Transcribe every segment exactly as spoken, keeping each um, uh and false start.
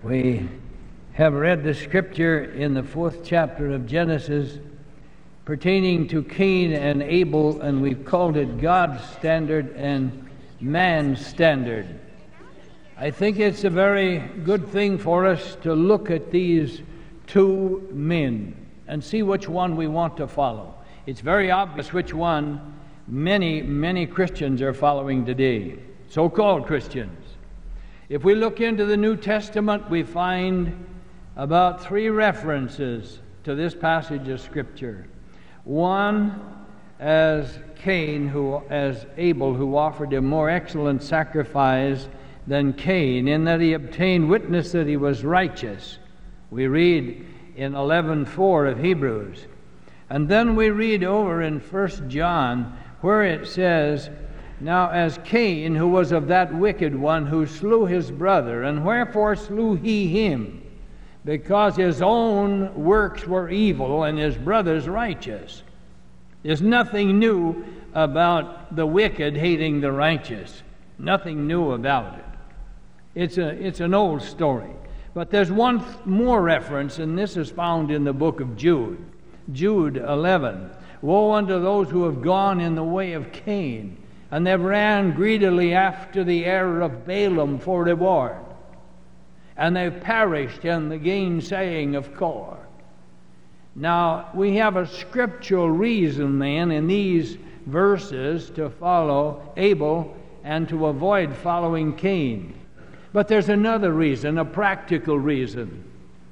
We have read the scripture in the fourth chapter of Genesis pertaining to Cain and Abel, and we've called it God's standard and man's standard. I think it's a very good thing for us to look at these two men and see which one we want to follow. It's very obvious which one many, many Christians are following today, so-called Christians. If we look into the New Testament, we find about three references to this passage of Scripture. One, as Cain, who, as Abel, who offered a more excellent sacrifice than Cain, in that he obtained witness that he was righteous. We read in eleven four of Hebrews. And then we read over in First John, where it says, "Now as Cain, who was of that wicked one, who slew his brother, and wherefore slew he him? Because his own works were evil, and his brother's righteous." There's nothing new about the wicked hating the righteous. Nothing new about it. It's a it's an old story. But there's one more reference, and this is found in the book of Jude. Jude eleven. "Woe unto those who have gone in the way of Cain, and they ran greedily after the error of Balaam for reward. And they've perished in the gainsaying of Kor." Now, we have a scriptural reason then in these verses to follow Abel and to avoid following Cain. But there's another reason, a practical reason.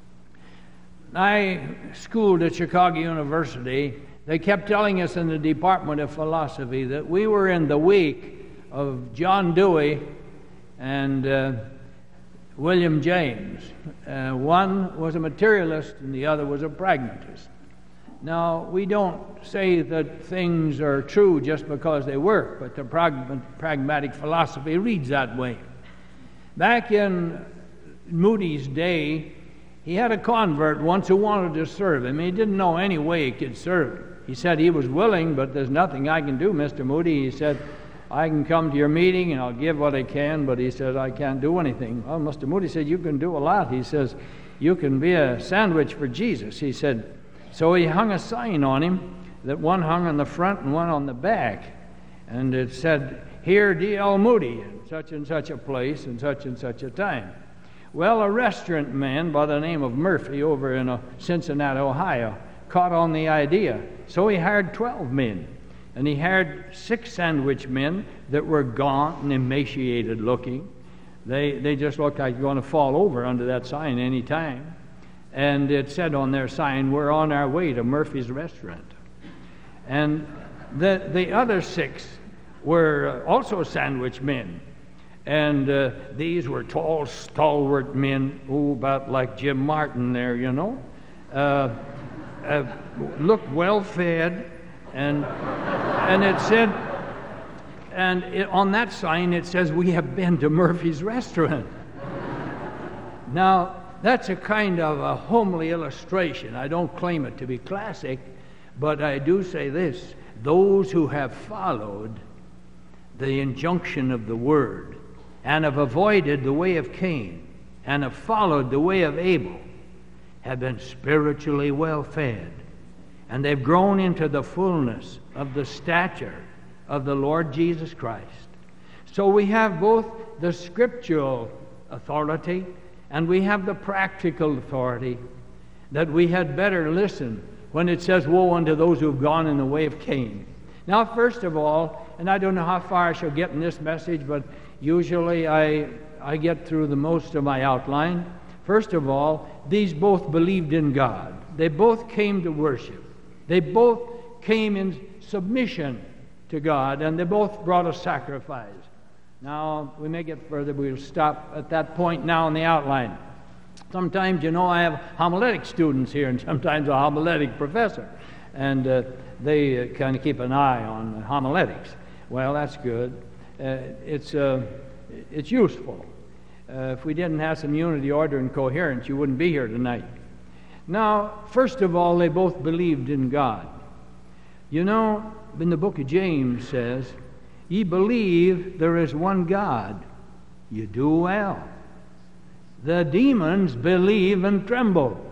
I schooled at Chicago University. They kept telling us in the Department of Philosophy that we were in the week of John Dewey and uh, William James. Uh, one was a materialist and the other was a pragmatist. Now, we don't say that things are true just because they work, but the prag- pragmatic philosophy reads that way. Back in Moody's day, he had a convert once who wanted to serve him. He didn't know any way he could serve him. He said he was willing, but there's nothing I can do, Mister Moody. He said, "I can come to your meeting and I'll give what I can," but he said, "I can't do anything." Well, Mister Moody said, "You can do a lot." He says, "You can be a sandwich for Jesus." He said, so he hung a sign on him, that one hung on the front and one on the back. And it said, "Here D L Moody, in such and such a place and such and such a time." Well, a restaurant man by the name of Murphy over in uh, Cincinnati, Ohio, caught on the idea. So he hired twelve men. And he hired six sandwich men that were gaunt and emaciated looking. They they just looked like they're going to fall over under that sign any time. And it said on their sign, "We're on our way to Murphy's restaurant." And the the other six were also sandwich men. And uh, these were tall, stalwart men, oh, about like Jim Martin there, you know. Uh, uh, looked well-fed. And and it said, and it, on that sign it says, "We have been to Murphy's restaurant." Now, that's a kind of a homely illustration. I don't claim it to be classic, but I do say this: those who have followed the injunction of the Word and have avoided the way of Cain and have followed the way of Abel have been spiritually well fed. And they've grown into the fullness of the stature of the Lord Jesus Christ. So we have both the scriptural authority and we have the practical authority that we had better listen when it says, "Woe unto those who have gone in the way of Cain." Now, first of all, and I don't know how far I shall get in this message, but usually I, I get through the most of my outline. First of all, these both believed in God. They both came to worship. They both came in submission to God, and they both brought a sacrifice. Now, we may get further. We'll stop at that point now in the outline. Sometimes, you know, I have homiletic students here, and sometimes a homiletic professor, and uh, they uh, kind of keep an eye on homiletics. Well, that's good. Uh, it's, uh, it's useful. Uh, if we didn't have some unity, order, and coherence, you wouldn't be here tonight. Now, first of all, they both believed in God. You know, in the book of James says, "Ye believe there is one God. You do well." the demons believe and tremble.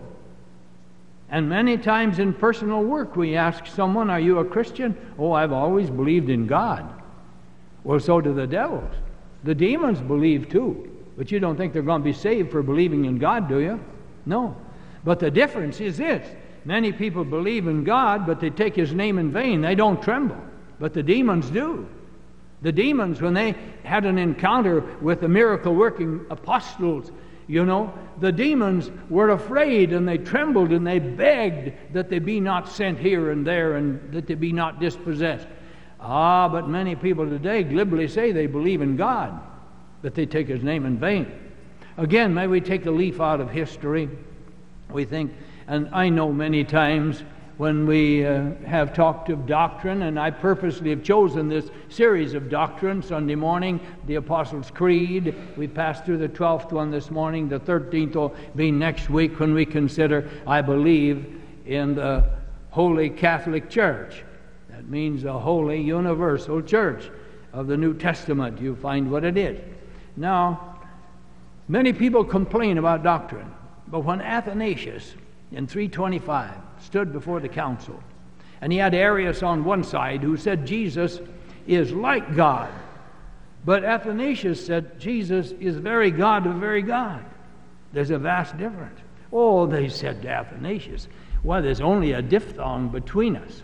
And many times in personal work we ask someone, are you a Christian? Oh, I've always believed in God. Well, so do the devils. The demons believe too. But you don't think they're going to be saved for believing in God, do you? No. But the difference is this. Many people believe in God, but they take His name in vain. They don't tremble. But the demons do. The demons, when they had an encounter with the miracle-working apostles, you know, the demons were afraid and they trembled and they begged that they be not sent here and there and that they be not dispossessed. Ah, but many people today glibly say they believe in God, but they take His name in vain. Again, may we take a leaf out of history. We think, and I know many times when we uh, have talked of doctrine, and I purposely have chosen this series of doctrine, Sunday morning, the Apostles' Creed. We passed through the twelfth one this morning. The thirteenth will be next week when we consider, I believe, in the Holy Catholic Church. That means the Holy Universal Church of the New Testament. You find what it is. Now, many people complain about doctrine, but when Athanasius in three twenty-five stood before the council, and he had Arius on one side who said Jesus is like God, but Athanasius said Jesus is very God of very God. There's a vast difference. Oh, they said to Athanasius, well, there's only a diphthong between us.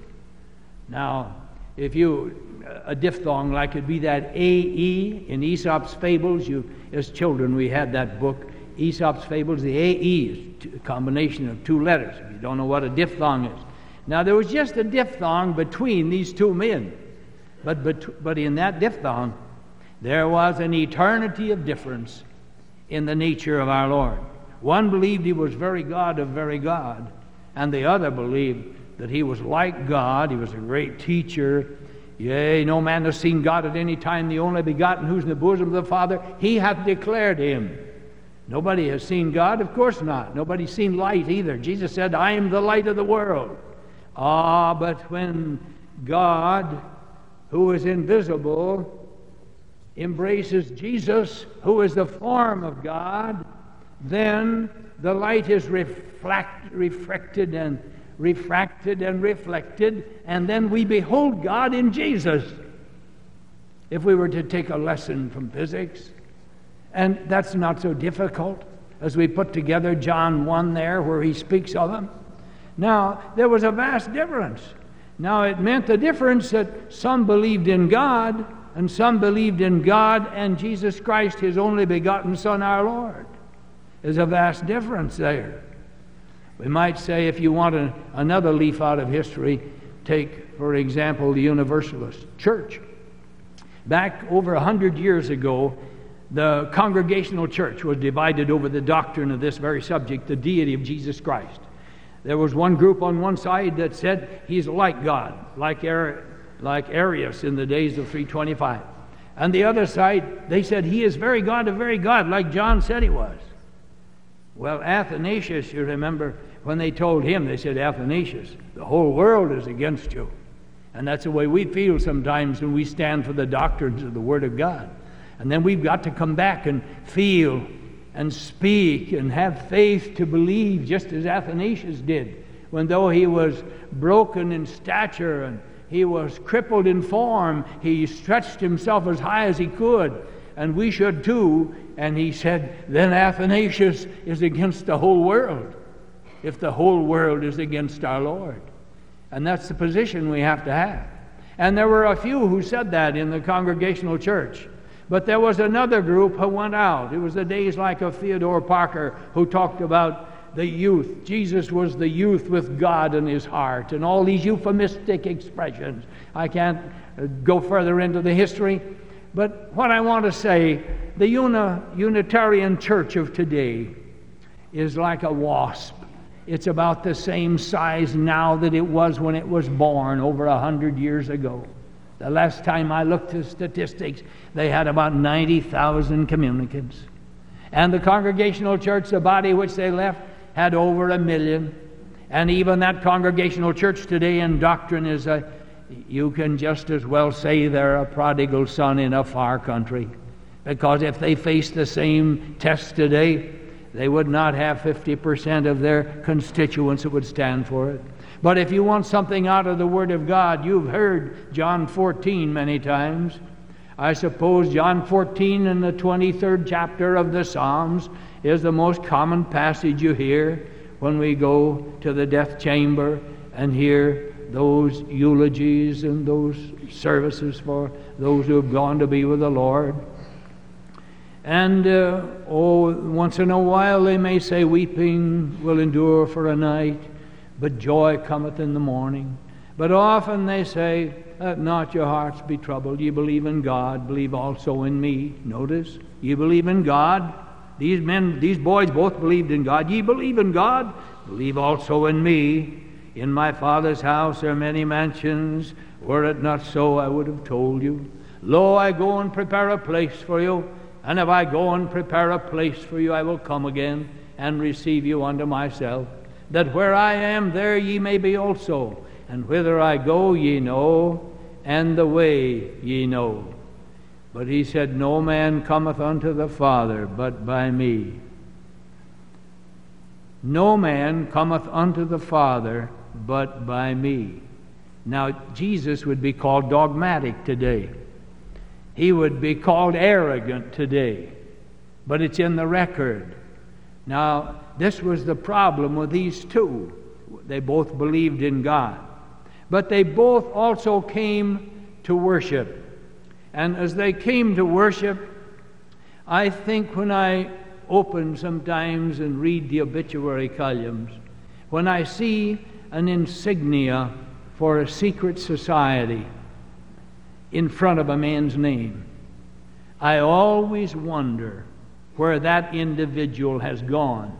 Now, if you, a diphthong like it'd be that A E in Aesop's Fables, you, as children we had that book, Aesop's Fables, the A E is a combination of two letters, if you don't know what a diphthong is. Now, there was just a diphthong between these two men, but, but, but in that diphthong, there was an eternity of difference in the nature of our Lord. One believed He was very God of very God, and the other believed that He was like God. He was a great teacher. Yea, no man has seen God at any time, the only begotten who's in the bosom of the Father. He hath declared Him. Nobody has seen God? Of course not. Nobody's seen light either. Jesus said, I am the light of the world. Ah, but when God, who is invisible, embraces Jesus, who is the form of God, then the light is reflect, refracted and refracted and reflected, and then we behold God in Jesus. If we were to take a lesson from physics, and that's not so difficult as we put together John one there where he speaks of Him. Now, there was a vast difference. Now, it meant the difference that some believed in God and some believed in God and Jesus Christ, His only begotten Son, our Lord. There's a vast difference there. We might say, if you want a, another leaf out of history, take, for example, the Universalist Church. Back over a hundred years ago, the Congregational Church was divided over the doctrine of this very subject, the deity of Jesus Christ. There was one group on one side that said He's like God, like, Ari- like Arius in the days of three twenty-five. And the other side, they said He is very God of very God, like John said He was. Well, Athanasius, you remember, when they told him, they said, Athanasius, the whole world is against you. And that's the way we feel sometimes when we stand for the doctrines of the Word of God. And then we've got to come back and feel and speak and have faith to believe, just as Athanasius did, when though he was broken in stature and he was crippled in form, he stretched himself as high as he could, and we should too. And he said, then Athanasius is against the whole world, if the whole world is against our Lord. And that's the position we have to have. And there were a few who said that in the Congregational Church. But there was another group who went out. It was the days like of Theodore Parker, who talked about the youth. Jesus was the youth with God in his heart, and all these euphemistic expressions. I can't go further into the history, but what I want to say, the uni- Unitarian Church of today is like a wasp. It's about the same size now that it was when it was born over a hundred years ago. The last time I looked at statistics, they had about ninety thousand communicants. And the Congregational Church, the body which they left, had over a million. And even that Congregational Church today in doctrine is a, you can just as well say they're a prodigal son in a far country. Because if they face the same test today, they would not have fifty percent of their constituents that would stand for it. But if you want something out of the Word of God, you've heard John fourteen many times. I suppose John fourteen in the twenty-third chapter of the Psalms is the most common passage you hear when we go to the death chamber and hear those eulogies and those services for those who have gone to be with the Lord. And, uh, oh, once in a while they may say, weeping will endure for a night, but joy cometh in the morning. But often they say, let not your hearts be troubled. Ye believe in God, believe also in me. Notice, ye believe in God. These men, these boys both believed in God. Ye believe in God, believe also in me. In my Father's house are many mansions. Were it not so, I would have told you. Lo, I go and prepare a place for you. And if I go and prepare a place for you, I will come again and receive you unto myself, that where I am, there ye may be also. And whither I go, ye know, and the way ye know. But he said, no man cometh unto the Father but by me. No man cometh unto the Father but by me. Now, Jesus would be called dogmatic today. He would be called arrogant today. But it's in the record. Now, this was the problem with these two. They both believed in God. But they both also came to worship. And as they came to worship, I think when I open sometimes and read the obituary columns, when I see an insignia for a secret society in front of a man's name, I always wonder where that individual has gone.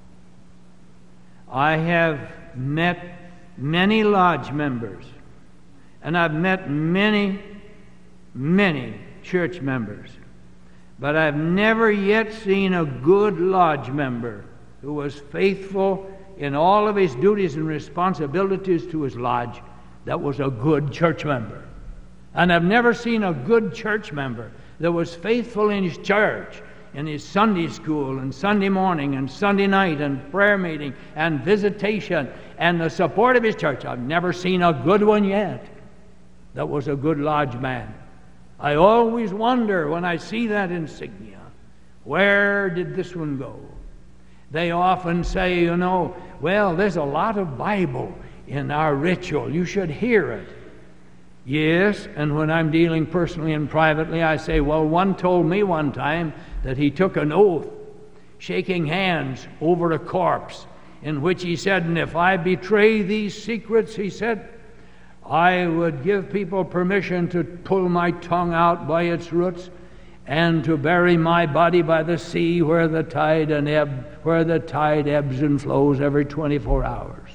I have met many lodge members, and I've met many, many church members, but I've never yet seen a good lodge member who was faithful in all of his duties and responsibilities to his lodge that was a good church member. And I've never seen a good church member that was faithful in his church, in his Sunday school and Sunday morning and Sunday night and prayer meeting and visitation and the support of his church. I've never seen a good one yet that was a good lodge man. I always wonder when I see that insignia, where did this one go? They often say, you know, well, there's a lot of Bible in our ritual. You should hear it. Yes, and when I'm dealing personally and privately, I say, well, one told me one time that he took an oath, shaking hands over a corpse, in which he said, and if I betray these secrets, he said, I would give people permission to pull my tongue out by its roots and to bury my body by the sea where the tide and ebb, where the tide ebbs and flows every twenty-four hours.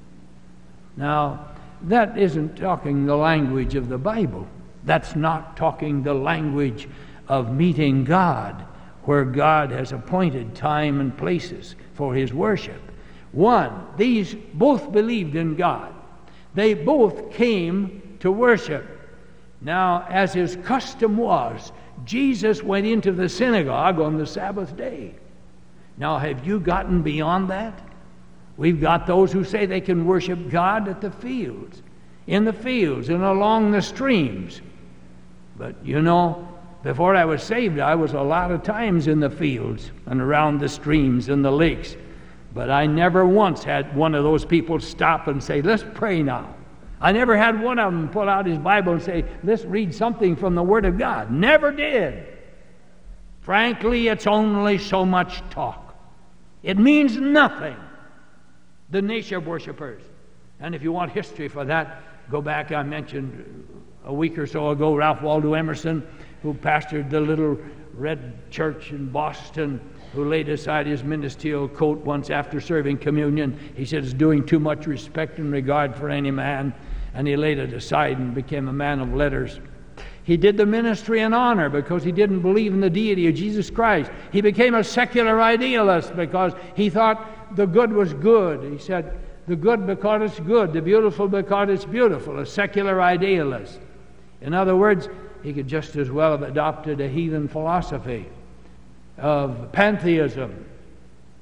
Now, that isn't talking the language of the Bible. That's not talking the language of meeting God, where God has appointed time and places for his worship. One, these both believed in God. They both came to worship. Now, as his custom was, Jesus went into the synagogue on the Sabbath day. Now, have you gotten beyond that? We've got those who say they can worship God at the fields, in the fields and along the streams. But you know, before I was saved, I was a lot of times in the fields and around the streams and the lakes. But I never once had one of those people stop and say, let's pray now. I never had one of them pull out his Bible and say, let's read something from the Word of God. Never did. Frankly, it's only so much talk. It means nothing. The nature of worshipers. And if you want history for that, go back. I mentioned a week or so ago Ralph Waldo Emerson, who pastored the little red church in Boston, who laid aside his ministerial coat once after serving communion. He said it's doing too much respect and regard for any man, and he laid it aside and became a man of letters. He did the ministry in honor because he didn't believe in the deity of Jesus Christ. He became a secular idealist because he thought the good was good. He said, the good because it's good, the beautiful because it's beautiful, a secular idealist. In other words, he could just as well have adopted a heathen philosophy of pantheism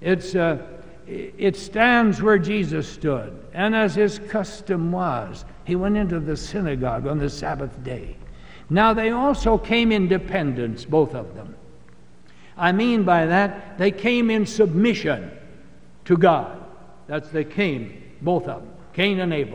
It's, uh, it stands where Jesus stood. And as his custom was, he went into the synagogue on the Sabbath day. Now they also came in dependence, both of them. I mean by that, they came in submission to God. That's they came, both of them, Cain and Abel.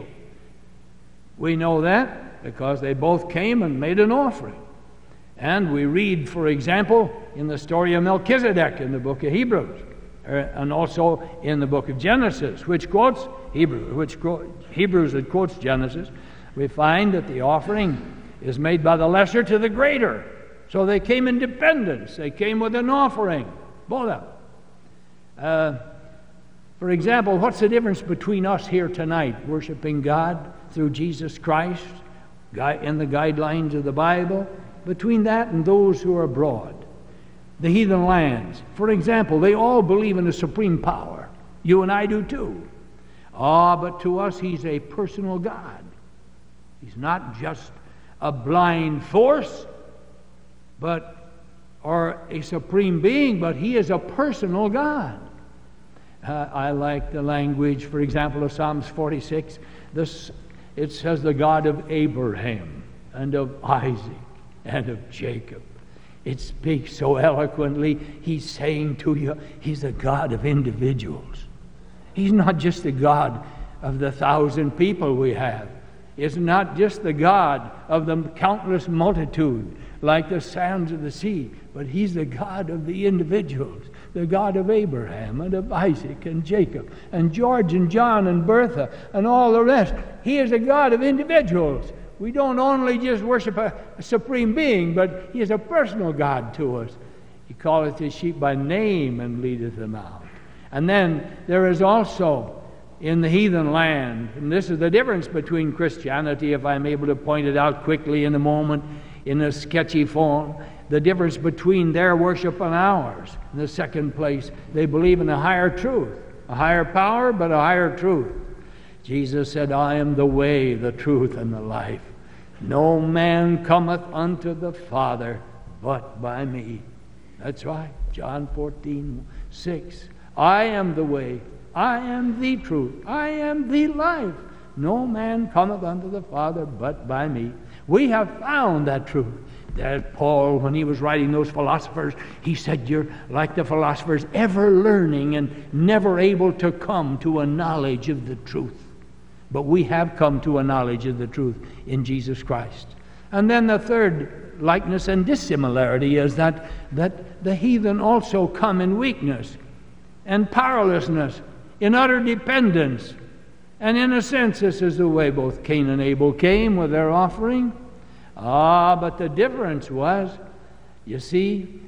We know that because they both came and made an offering. And we read, for example, in the story of Melchizedek in the book of Hebrews, and also in the book of Genesis, which quotes Hebrews, which Hebrews that quotes Genesis, we find that the offering is made by the lesser to the greater. So they came in dependence. They came with an offering, both of them. Uh, for example, what's the difference between us here tonight, worshiping God through Jesus Christ, in the guidelines of the Bible, between that and those who are abroad? The heathen lands, for example, they all believe in a supreme power. You and I do too. Ah, but to us, he's a personal God. He's not just a blind force, but or a supreme being, but he is a personal God. Uh, I like the language, for example, of Psalms forty-six. This, it says the God of Abraham and of Isaac and of Jacob. It speaks so eloquently. He's saying to you, he's a God of individuals. He's not just the God of the thousand people we have. It's not just the God of the countless multitude like the sands of the sea, but he's the God of the individuals, the God of Abraham and of Isaac and Jacob and George and John and Bertha and all the rest. He is a God of individuals. We don't only just worship a, a supreme being, but he is a personal God to us. He calleth his sheep by name and leadeth them out. And then there is also in the heathen land, and this is the difference between Christianity, if I'm able to point it out quickly in a moment, in a sketchy form, the difference between their worship and ours. In the second place, they believe in a higher truth, a higher power, but a higher truth. Jesus said, I am the way, the truth, and the life. No man cometh unto the Father but by me. That's right, John fourteen six. I am the way, I am the truth, I am the life. No man cometh unto the Father but by me. We have found that truth. That Paul, when he was writing those philosophers, he said, you're like the philosophers, ever learning and never able to come to a knowledge of the truth. But we have come to a knowledge of the truth in Jesus Christ. And then the third likeness and dissimilarity is that, that the heathen also come in weakness and powerlessness, in utter dependence. And in a sense, this is the way both Cain and Abel came with their offering. Ah, but the difference was, you see,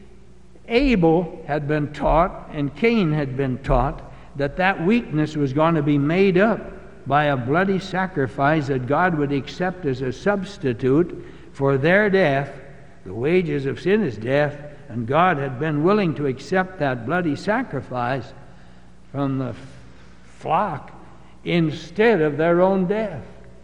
Abel had been taught and Cain had been taught that that weakness was going to be made up by a bloody sacrifice that God would accept as a substitute for their death. The wages of sin is death, and God had been willing to accept that bloody sacrifice from the flock instead of their own death.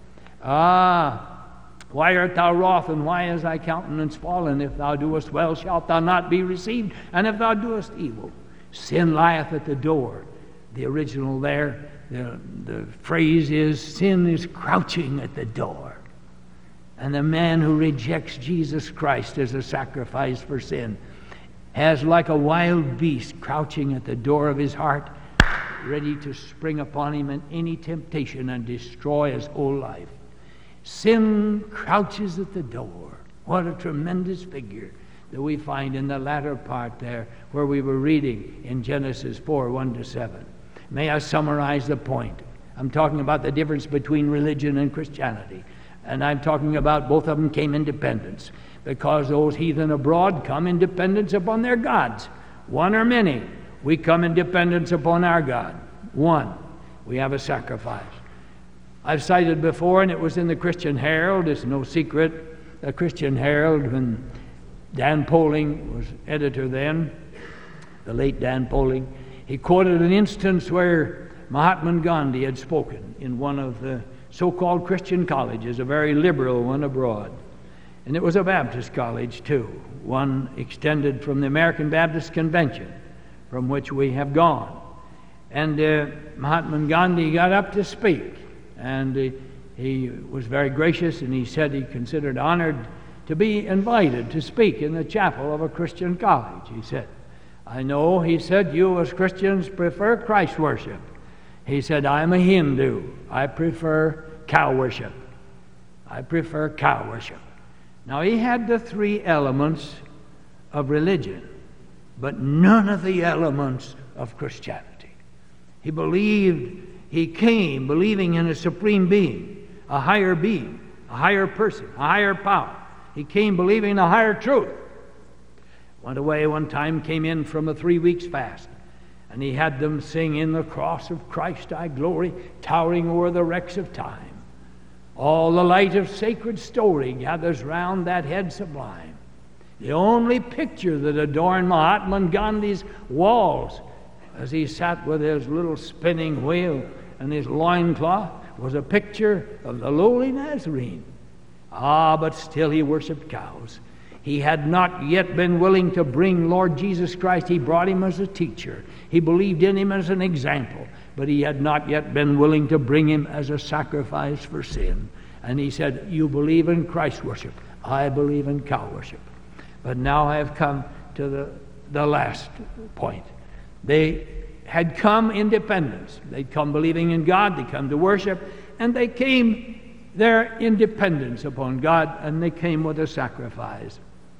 Ah, why art thou wroth, and why is thy countenance fallen? If thou doest well, shalt thou not be received, and if thou doest evil, sin lieth at the door. The original there, the, the phrase is, sin is crouching at the door. And the man who rejects Jesus Christ as a sacrifice for sin has like a wild beast crouching at the door of his heart, ready to spring upon him in any temptation and destroy his whole life. Sin crouches at the door. What a tremendous figure that we find in the latter part there where we were reading in Genesis four, one to seven. May I summarize the point? I'm talking about the difference between religion and Christianity. And I'm talking about both of them came in dependence, because those heathen abroad come in dependence upon their gods. One or many. We come in dependence upon our God. One. We have a sacrifice. I've cited before, and it was in the Christian Herald, it's no secret, the Christian Herald, when Dan Poling was editor then, the late Dan Poling, he quoted an instance where Mahatma Gandhi had spoken in one of the so-called Christian colleges, a very liberal one abroad. And it was a Baptist college too, one extended from the American Baptist Convention, from which we have gone. And uh, Mahatma Gandhi got up to speak, and uh, he was very gracious, and he said he considered honored to be invited to speak in the chapel of a Christian college. He said, I know, he said, you as Christians prefer Christ worship. He said, I'm a Hindu. I prefer cow worship. I prefer cow worship. Now, he had the three elements of religion, but none of the elements of Christianity. He believed, he came believing in a supreme being, a higher being, a higher person, a higher power. He came believing a higher truth. Went away one time, came in from a three weeks fast, and he had them sing, in the cross of Christ I glory, towering o'er the wrecks of time. All the light of sacred story gathers round that head sublime. The only picture that adorned Mahatma Gandhi's walls as he sat with his little spinning wheel and his loincloth was a picture of the lowly Nazarene. Ah, but still he worshipped cows. He had not yet been willing to bring Lord Jesus Christ. He brought him as a teacher. He believed in him as an example, but he had not yet been willing to bring him as a sacrifice for sin. And he said, you believe in Christ worship. I believe in cow worship. But now I have come to the, the last point. They had come independence. They'd come believing in God. They come to worship. And they came their independence upon God, and they came with a sacrifice.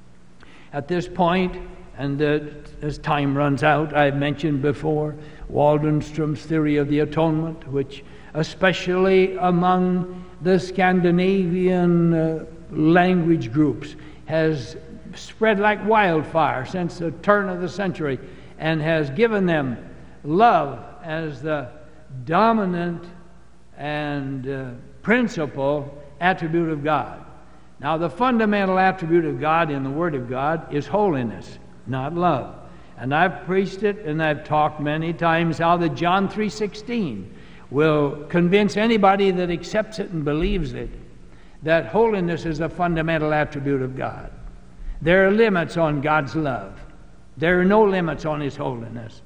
At this point, and uh, as time runs out, I've mentioned before Waldenstrom's theory of the atonement, which especially among the Scandinavian uh, language groups has spread like wildfire since the turn of the century, and has given them love as the dominant and uh, principal attribute of God. Now, the fundamental attribute of God in the Word of God is holiness, not love. And I've preached it, and I've talked many times how that John three sixteen will convince anybody that accepts it and believes it that holiness is a fundamental attribute of God. There are limits on God's love. There are no limits on His holiness.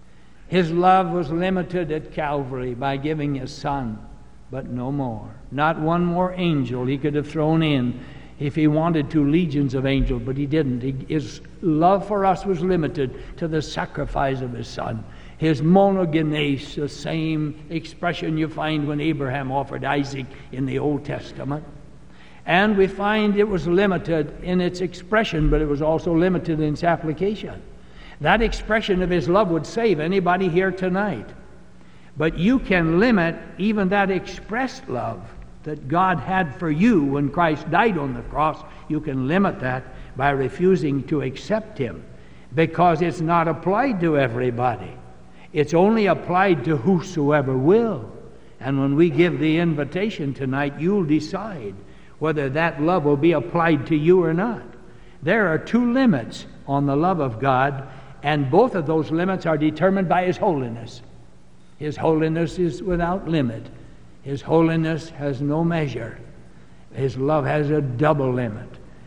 His love was limited at Calvary by giving His Son, but no more. Not one more angel He could have thrown in if He wanted to, legions of angels, but He didn't. He, his love for us was limited to the sacrifice of His Son. His monogenes, the same expression you find when Abraham offered Isaac in the Old Testament. And we find it was limited in its expression, but it was also limited in its application. That expression of His love would save anybody here tonight. But you can limit even that expressed love that God had for you when Christ died on the cross. You can limit that by refusing to accept Him, because it's not applied to everybody. It's only applied to whosoever will. And when we give the invitation tonight, you'll decide whether that love will be applied to you or not. There are two limits on the love of God, and both of those limits are determined by His holiness. His holiness is without limit. His holiness has no measure. His love has a double limit.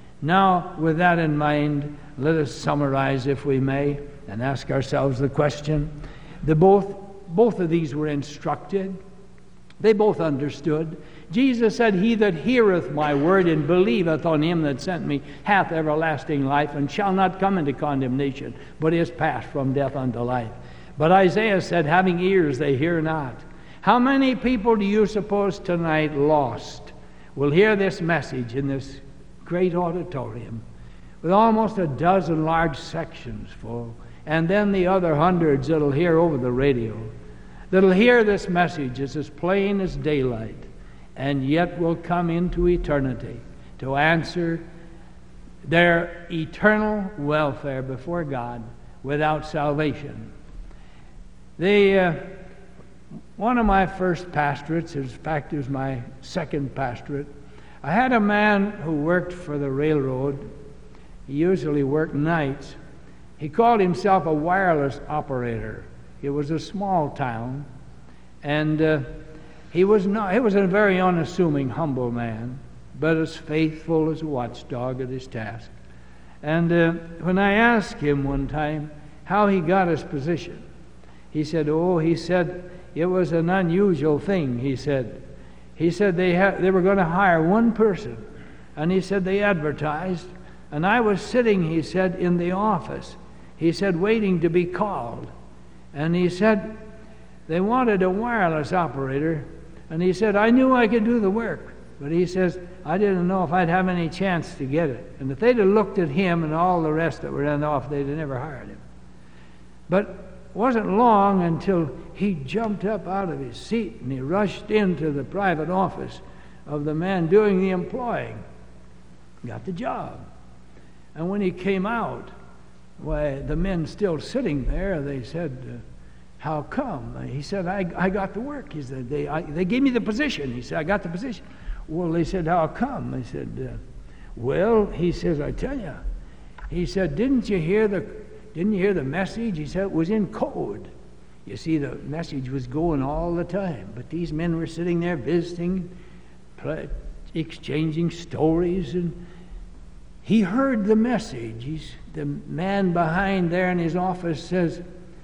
Now, with that in mind, let us summarize, if we may, and ask ourselves the question. The both, both of these were instructed. They both understood. Jesus said, he that heareth my word and believeth on Him that sent me hath everlasting life, and shall not come into condemnation, but is passed from death unto life. But Isaiah said, having ears they hear not. How many people do you suppose tonight lost will hear this message in this great auditorium with almost a dozen large sections full, and then the other hundreds that'll hear over the radio, that'll hear this message as as plain as daylight, and yet will come into eternity to answer their eternal welfare before God without salvation. The uh, one of my first pastorates, in fact, it was my second pastorate, I had a man who worked for the railroad. He usually worked nights. He called himself a wireless operator. It was a small town, and uh, he was not. He was a very unassuming, humble man, but as faithful as a watchdog at his task. And uh, when I asked him one time how he got his position, He said, oh, he said, it was an unusual thing, he said. He said they, ha- they were going to hire one person. And he said they advertised. And I was sitting, he said, in the office. He said, waiting to be called. And he said, they wanted a wireless operator. And he said, I knew I could do the work. But he says, I didn't know if I'd have any chance to get it. And if they'd have looked at him and all the rest that were in the office, they'd have never hired him. But it wasn't long until he jumped up out of his seat and he rushed into the private office of the man doing the employing. Got the job. And when he came out, why, the men still sitting there, they said, uh, how come? He said, I, I got the work. He said, they, I, they gave me the position. He said, I got the position. Well, they said, how come? They said, uh, well, he says, I tell you. He said, didn't you hear the, didn't you hear the message? He said, it was in code. You see, the message was going all the time. But these men were sitting there visiting, play, exchanging stories, and he heard the message. He's, the man behind there in his office says,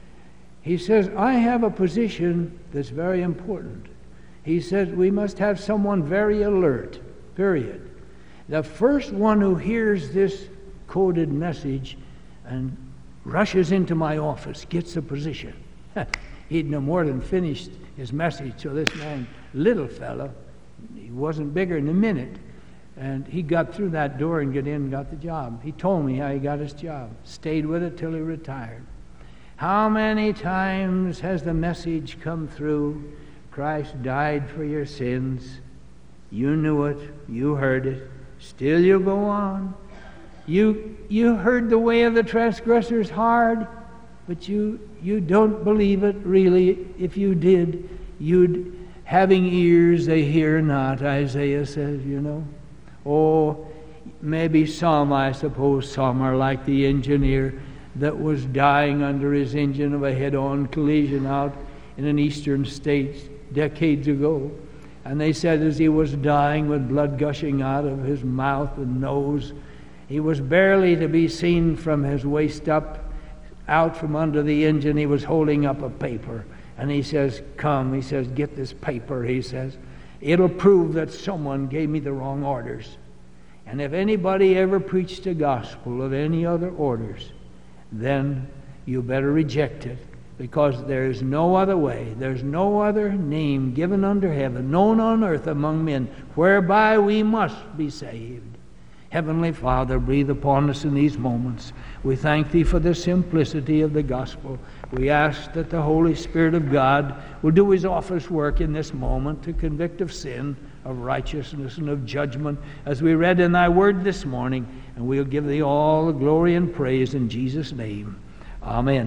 he says, I have a position that's very important. He says, we must have someone very alert, period. The first one who hears this coded message and rushes into my office gets a position. He'd no more than finished his message, so this man, little fellow, he wasn't bigger than a minute, and he got through that door and got in and got the job. He told me how he got his job. Stayed with it till he retired. How many times has the message come through? Christ died for your sins. You knew it. You heard it. Still you go on. You you heard the way of the transgressors hard, but you you don't believe it really. If you did, you'd having ears they hear not, Isaiah says, you know. Oh, maybe some, I suppose, some are like the engineer that was dying under his engine of a head-on collision out in an eastern state decades ago. And they said as he was dying with blood gushing out of his mouth and nose, he was barely to be seen from his waist up, out from under the engine. He was holding up a paper. And he says, come, he says, get this paper, he says. It'll prove that someone gave me the wrong orders. And if anybody ever preached a gospel of any other orders, then you better reject it, because there is no other way, there's no other name given under heaven, known on earth among men, whereby we must be saved. Heavenly Father, breathe upon us in these moments. We thank Thee for the simplicity of the gospel. We ask that the Holy Spirit of God will do His office work in this moment to convict of sin, of righteousness, and of judgment, as we read in Thy Word this morning, and we'll give Thee all the glory and praise in Jesus' name. Amen.